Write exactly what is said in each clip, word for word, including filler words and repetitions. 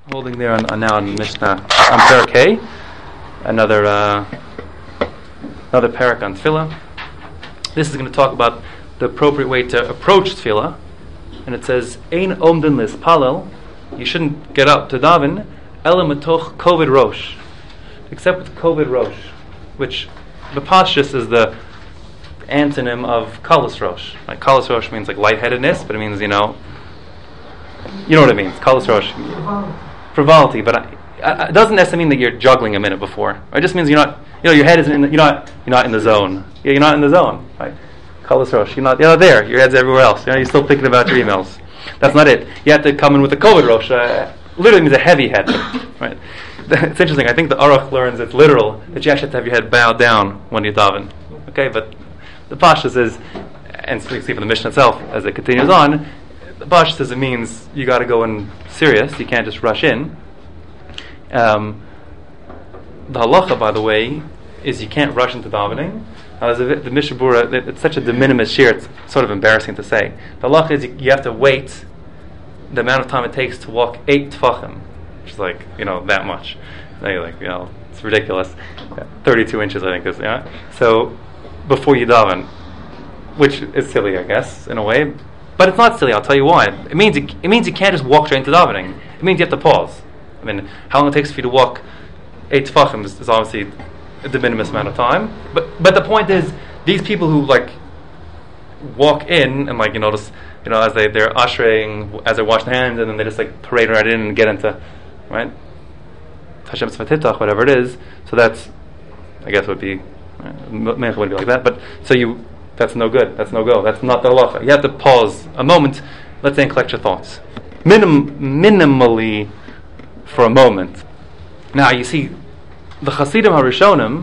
Holding there on, on now on Mishnah on Parak Hay, another uh, another parak on Tefillah. This is going to talk about the appropriate way to approach Tefillah, and it says Ein omden lis palel. You shouldn't get up to daven ela metoch koved rosh, except with koved rosh, which b'pashtus is the antonym of kalas rosh. Like kalas rosh means like lightheadedness, but it means you know, you know what it means. Kalas rosh. Frivolity, but I, I, it doesn't necessarily mean that you're juggling a minute before. It just means you're not, you know, your head isn't in the, you're not, you're not in the zone. Yeah, you're not in the zone, right? Kalas rosh, you're not, you're not there. Your head's everywhere else. You know, you're still thinking about your emails. That's not it. You have to come in with a koved rosh. Uh, literally means a heavy head, right? It's interesting. I think the Aruch learns it's literal that you actually have to have your head bowed down when you daven. Okay, but the Pashtus is, and we see from the Mishnah itself as it continues on. The Pashtus says it means you got to go in serious. You can't just rush in. Um, the halacha, by the way, is you can't rush into davening. Uh, the, the Mishnah Berurah, it's such a de minimis shir, it's sort of embarrassing to say. The halacha is you, you have to wait the amount of time it takes to walk eight tefachim, which is like, you know, that much. Now you're like, you know, it's ridiculous. Yeah, thirty-two inches, I think, is, yeah. So, before you daven, which is silly, I guess, in a way. But it's not silly, I'll tell you why. It means you, it means you can't just walk straight into davening. It means you have to pause. I mean, how long it takes for you to walk eight tefachim is, is obviously a de minimis amount of time. But but the point is, these people who like walk in and like you know just you know as they they're ushering as they're washing hands and then they just like parade right in and get into right Hashem Tzvatitach, whatever it is. So that's I guess would be Mencha would be like that. But so you. That's no good. That's no go. That's not the halacha. You have to pause a moment, let's say, and collect your thoughts. Minim, minimally for a moment. Now, you see, the Hasidim HaRishonim,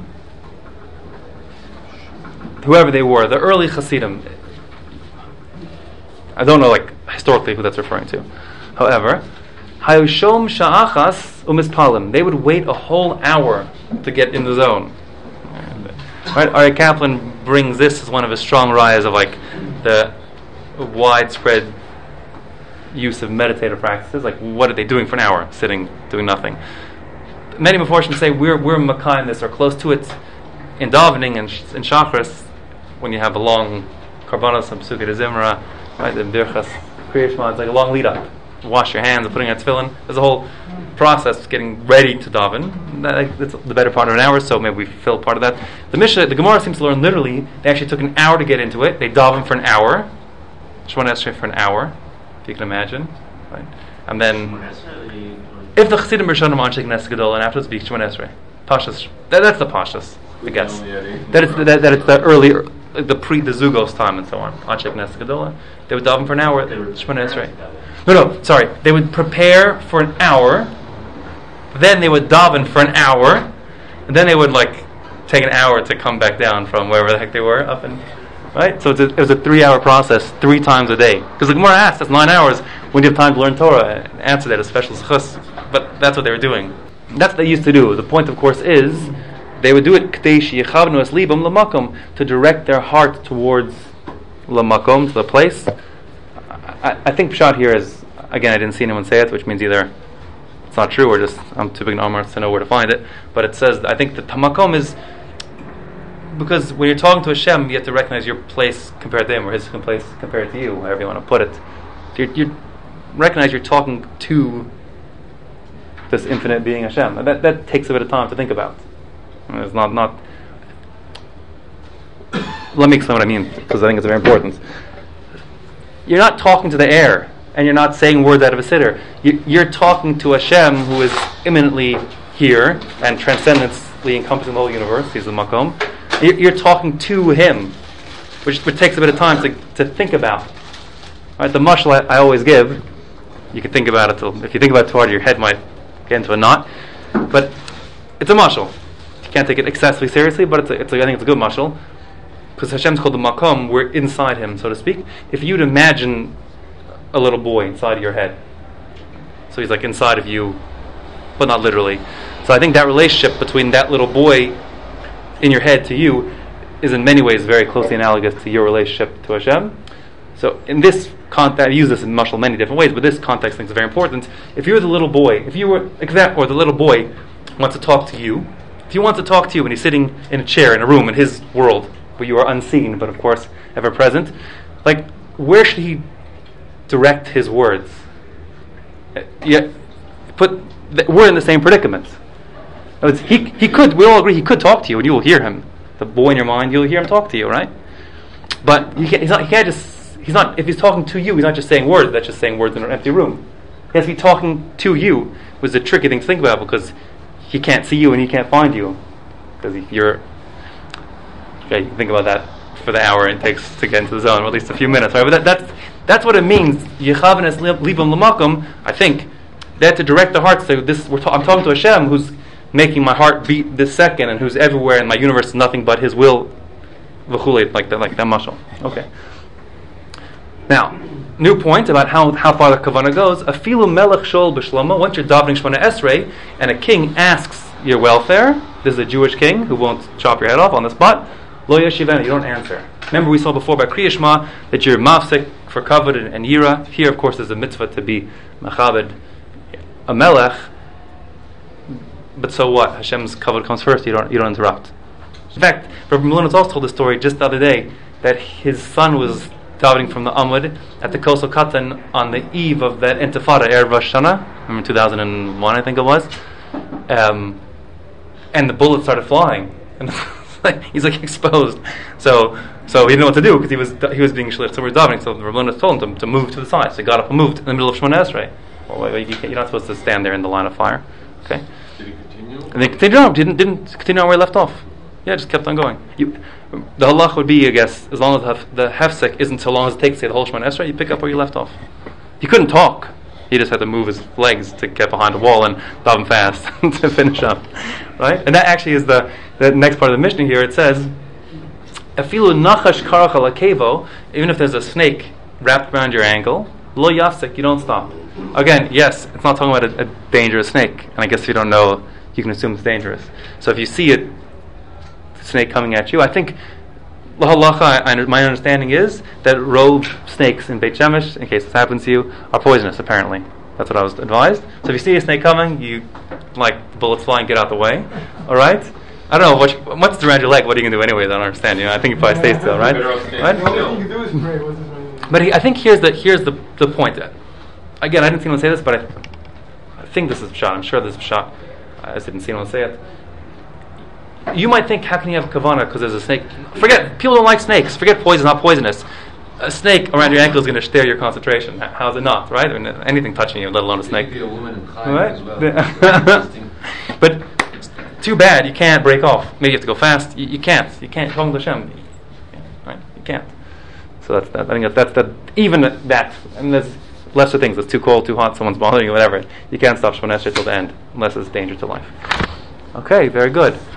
whoever they were, the early Hasidim, I don't know, like, historically who that's referring to. However, Hayushom Sha'achas Umispalim, they would wait a whole hour to get in the zone. Right? Ari Kaplan brings this as one of his strong rayas of like the widespread use of meditative practices. Like, what are they doing for an hour? Sitting, doing nothing. Many Meforshim say we're we're makai in this or close to it in davening and in shachris when you have a long karbanos and psukei de zimra, right? The birchas kriya shema, it's like a long lead up. Wash your hands and putting on tefillin. There's a whole process of getting ready to daven. That, that's the better part of an hour, so maybe we fill part of that. The Mishnah, the Gemara seems to learn literally. They actually took an hour to get into it. They daven for an hour. Shemona Esrei for an hour, if you can imagine, right? And then, if the Chassidim Rishonim aren't taking Knesset Gedolah, and afterwards be Shemona Esrei, Pashas. That, that's the Pashas, I guess. That it's that, that it's the early, the pre the Zugos time and so on. Anshe Knesset Gedolah. They would daven for an hour. Shemona Esrei. No, no, sorry. They would prepare for an hour, then they would daven for an hour, and then they would like take an hour to come back down from wherever the heck they were up and right. So it's a, it was a three-hour process, three times a day. Because the Gemara asked, "That's nine hours. When do you have time to learn Torah?" And answer that a special zechus. But that's what they were doing. That's what they used to do. The point, of course, is they would do it k'dei sheyichavnu es libam lamakom, to direct their heart towards lamakom, to the place. I, I think Pshat here is, again, I didn't see anyone say it, which means either it's not true or just I'm too big an Amar to know where to find it. But it says, I think the Tamakom is, because when you're talking to Hashem, you have to recognize your place compared to Him, or His place compared to you, however you want to put it. So you you recognize you're talking to this infinite being Hashem. And that, that takes a bit of time to think about. And it's not, not... Let me explain what I mean, because I think it's very important. You're not talking to the air, and you're not saying words out of a siddur. You, you're talking to Hashem, who is imminently here and transcendently encompassing the whole universe. He's the makom. You're, you're talking to Him, which, which takes a bit of time to, to think about. Right? The mashal I, I always give, you can think about it till, if you think about it too hard, your head might get into a knot. But it's a mashal. You can't take it excessively seriously, but it's a, it's a, I think it's a good mashal. Because Hashem's called the makom, we're inside Him, so to speak. If you'd imagine a little boy inside of your head, so He's like inside of you, but not literally. So I think that relationship between that little boy in your head to you is in many ways very closely analogous to your relationship to Hashem. So in this context, I use this in mashal many different ways, but this context I think is very important. If you were the little boy, if you were, exact, or the little boy wants to talk to you, if he wants to talk to you and he's sitting in a chair in a room in his world, where you are unseen, but of course ever present, like, where should he direct his words? Yeah, put, th- we're in the same predicament. He, he could, we all agree, he could talk to you and you will hear him. The boy in your mind, you'll hear him talk to you, right? But you can't, he's not, he can't just, he's not, if he's talking to you, he's not just saying words, that's just saying words in an empty room. He has to be talking to you, which is a tricky thing to think about because he can't see you and he can't find you. Because you're, okay, you can think about that for the hour it takes to get into the zone, or at least a few minutes, right? But that, that's, that's what it means. Yechavenes libam lamakom, I think, that to direct the heart, so this, we're ta- I'm talking to Hashem, who's making my heart beat this second, and who's everywhere in my universe is nothing but His will, v'chulei, like that, like that mashal. Okay. Now, new point about how, how far the kavanah goes. Afilu melech shol b'shlomo. Once you're davening Shemona Esrei, and a king asks your welfare, this is a Jewish king who won't chop your head off on the spot. Lo yeshivenu, you don't answer. Remember, we saw before by Kriya Shema that you're mafsek for kavod and, and yira. Here, of course, there's a mitzvah to be mechabed a melech. But so what? Hashem's kavod comes first. You don't you don't interrupt. In fact, Rabbi Melunas also told the story just the other day that his son was davening from the Amud at the Kosel Katan on the eve of that Intifada, Erev Rosh Hashanah, remember two thousand one, I think it was, um, and the bullets started flying, and he's like exposed. So, so he didn't know what to do because he was he was being shlicht. So we're davening. So the Rabbi Melunas told him to, to move to the side. So he got up and moved in the middle of Shemona Esrei. Well, you you're not supposed to stand there in the line of fire. Okay. Did he continue? And they continued on. Didn't didn't continue on where he left off. Yeah, just kept on going. You, the halach would be, I guess, as long as the hefsek isn't so long as it takes to say the whole Shemona Esrei, you pick up where you left off. He couldn't talk. He just had to move his legs to get behind the wall and daven fast to finish up. Right? And that actually is the, the next part of the Mishnah here. It says, Afilu nachash karach ala kevo, even if there's a snake wrapped around your ankle, lo yafsek, you don't stop. Again, yes, it's not talking about a, a dangerous snake. And I guess if you don't know, you can assume it's dangerous. So if you see it, snake coming at you, I think lahalacha, I, my understanding is that rogue snakes in Beit Shemesh, in case this happens to you, are poisonous. Apparently, that's what I was advised. So if you see a snake coming, you like the bullets flying, get out the way. All right. I don't know what you, once it's around your leg. What are you gonna do anyway? I don't understand. You know, I think you probably stay still, right? Right? The only thing you can do is pray. What's his name? But he, I think here's the here's the the point. Again, I didn't see anyone say this, but I, I think this is a shot. I'm sure this is a shot. I just didn't see anyone say it. You might think, how can you have a kavanah because there's a snake? Forget, people don't like snakes. Forget poison, not poisonous. A snake around your ankle is going to stare your concentration. How's it not, right? I mean, anything touching you, let alone a snake. Be a woman in Right? as well. But too bad, you can't break off. Maybe you have to go fast. You, you can't. You can't. Talking to Hashem, right? You can't. So that's that. I think that's, that's that. Even that, and there's lesser things. It's too cold, too hot, someone's bothering you, whatever. You can't stop Shemona Esrei till the end, unless it's danger to life. Okay, very good.